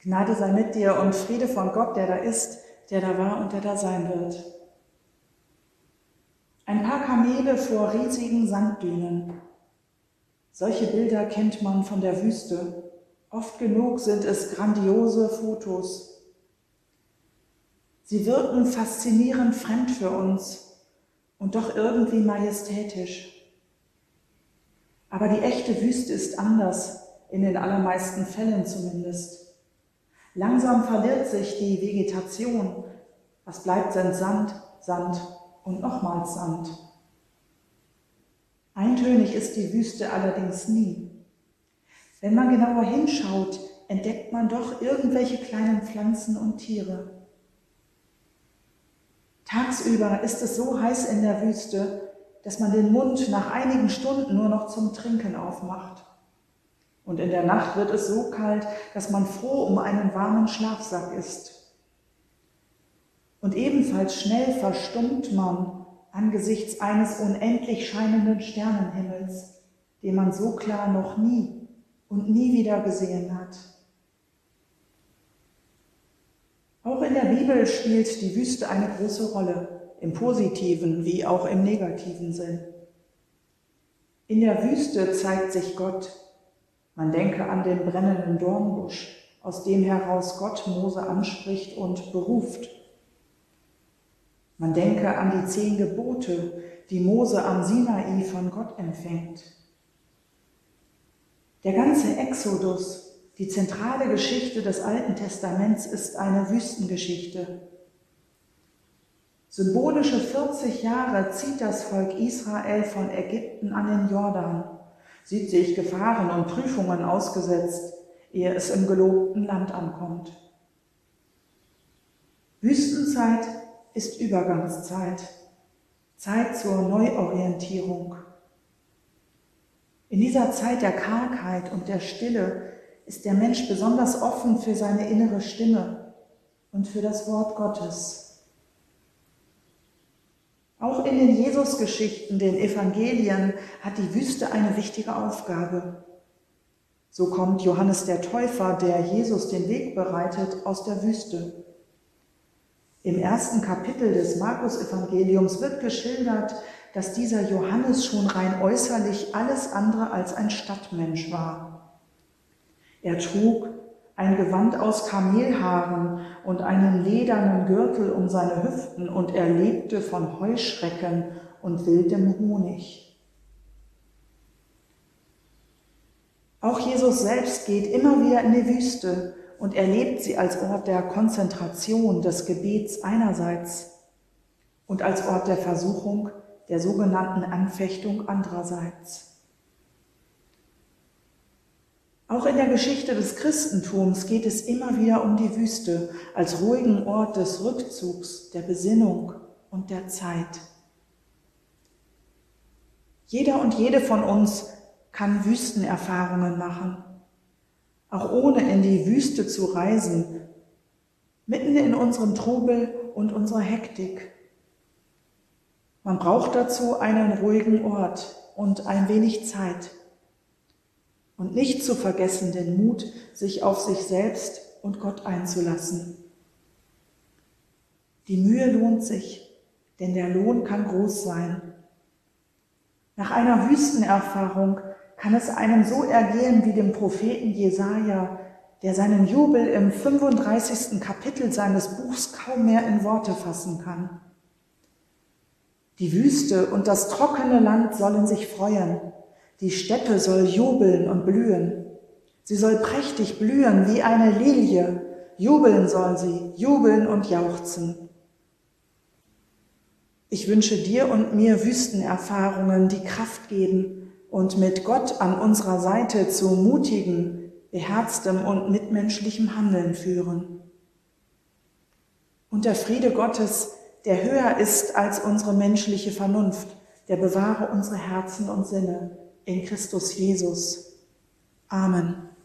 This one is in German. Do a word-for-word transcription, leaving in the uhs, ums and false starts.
Gnade sei mit dir und Friede von Gott, der da ist, der da war und der da sein wird. Ein paar Kamele vor riesigen Sanddünen. Solche Bilder kennt man von der Wüste. Oft genug sind es grandiose Fotos. Sie wirken faszinierend fremd für uns und doch irgendwie majestätisch. Aber die echte Wüste ist anders, in den allermeisten Fällen zumindest. Langsam verliert sich die Vegetation. Was bleibt, sind Sand, Sand und nochmals Sand. Eintönig ist die Wüste allerdings nie. Wenn man genauer hinschaut, entdeckt man doch irgendwelche kleinen Pflanzen und Tiere. Tagsüber ist es so heiß in der Wüste, dass man den Mund nach einigen Stunden nur noch zum Trinken aufmacht. Und in der Nacht wird es so kalt, dass man froh um einen warmen Schlafsack ist. Und ebenfalls schnell verstummt man angesichts eines unendlich scheinenden Sternenhimmels, den man so klar noch nie und nie wieder gesehen hat. Auch in der Bibel spielt die Wüste eine große Rolle, im positiven wie auch im negativen Sinn. In der Wüste zeigt sich Gott. Man denke an den brennenden Dornbusch, aus dem heraus Gott Mose anspricht und beruft. Man denke an die zehn Gebote, die Mose am Sinai von Gott empfängt. Der ganze Exodus, die zentrale Geschichte des Alten Testaments, ist eine Wüstengeschichte. Symbolische vierzig Jahre zieht das Volk Israel von Ägypten an den Jordan, sieht sich Gefahren und Prüfungen ausgesetzt, ehe es im gelobten Land ankommt. Wüstenzeit ist Übergangszeit, Zeit zur Neuorientierung. In dieser Zeit der Kargheit und der Stille ist der Mensch besonders offen für seine innere Stimme und für das Wort Gottes. Auch in den Jesusgeschichten, den Evangelien, hat die Wüste eine wichtige Aufgabe. So kommt Johannes der Täufer, der Jesus den Weg bereitet, aus der Wüste. Im ersten Kapitel des Markus-Evangeliums wird geschildert, dass dieser Johannes schon rein äußerlich alles andere als ein Stadtmensch war. Er trug ein Gewand aus Kamelhaaren und einen ledernen Gürtel um seine Hüften und er lebte von Heuschrecken und wildem Honig. Auch Jesus selbst geht immer wieder in die Wüste und erlebt sie als Ort der Konzentration, des Gebets einerseits und als Ort der Versuchung, der sogenannten Anfechtung andererseits. Auch in der Geschichte des Christentums geht es immer wieder um die Wüste als ruhigen Ort des Rückzugs, der Besinnung und der Zeit. Jeder und jede von uns kann Wüstenerfahrungen machen, auch ohne in die Wüste zu reisen, mitten in unserem Trubel und unserer Hektik. Man braucht dazu einen ruhigen Ort und ein wenig Zeit. Und nicht zu vergessen den Mut, sich auf sich selbst und Gott einzulassen. Die Mühe lohnt sich, denn der Lohn kann groß sein. Nach einer Wüstenerfahrung kann es einem so ergehen wie dem Propheten Jesaja, der seinen Jubel im fünfunddreißigsten Kapitel seines Buchs kaum mehr in Worte fassen kann. Die Wüste und das trockene Land sollen sich freuen. Die Steppe soll jubeln und blühen. Sie soll prächtig blühen wie eine Lilie. Jubeln soll sie, jubeln und jauchzen. Ich wünsche dir und mir Wüstenerfahrungen, die Kraft geben und mit Gott an unserer Seite zu mutigem, beherztem und mitmenschlichem Handeln führen. Und der Friede Gottes, der höher ist als unsere menschliche Vernunft, der bewahre unsere Herzen und Sinne in Christus Jesus. Amen.